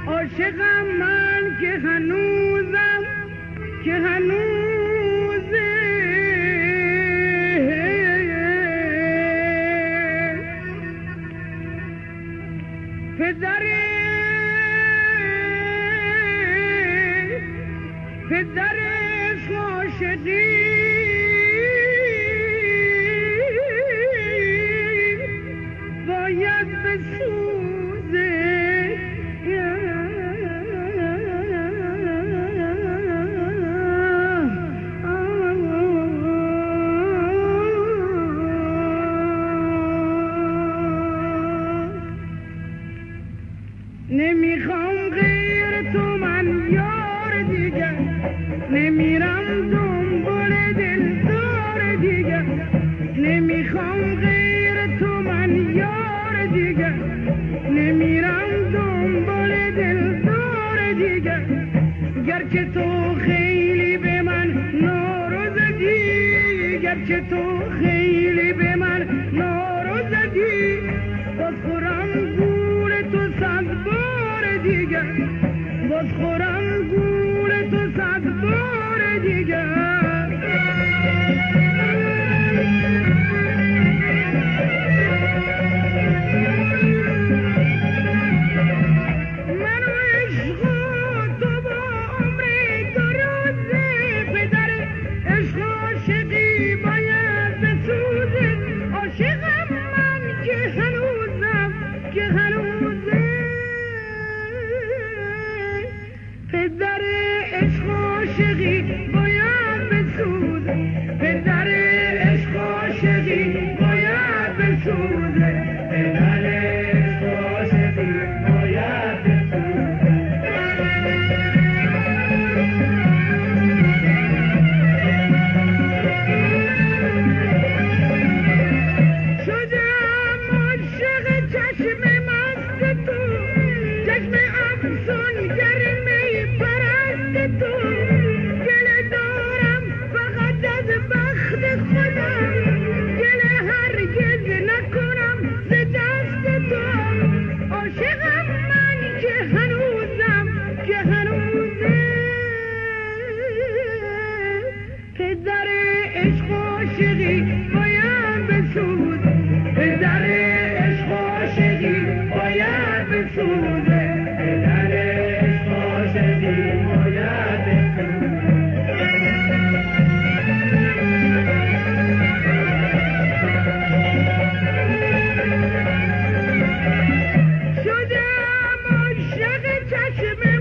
عاشقم من که هنوزم که هنوزه پدر عاشقی باید بسوزه نمیخوام غیر تو من یار دیگر نمیرم دنبال دلدار دیگر نمیخوام غیر تو من یار دیگر نمیرم دنبال دلدار دیگر گرچه تو خیلی به من ناروزدی گرچه تو خیلی به من ناروزدی باز خورم گول تو صد بار دیگر باز خورم گول تو صد بار دیگر پدر عشق عاشقی باید بسوزه پدر عشق عاشقی باید بسوزه پدر عشق عاشقی باید بسوزه شدم عاشق چشم مست تو چشم افسونگر تو گله دارم فقط از بخت خودم گله هرگز نکنم ز دست تو عاشقم من که هنوزم که هنوزه پدر عشق عاشقی باید بسوز پدر عشق عاشقی باید بسوزه پدر عشق عاشقی شدم عاشق چشم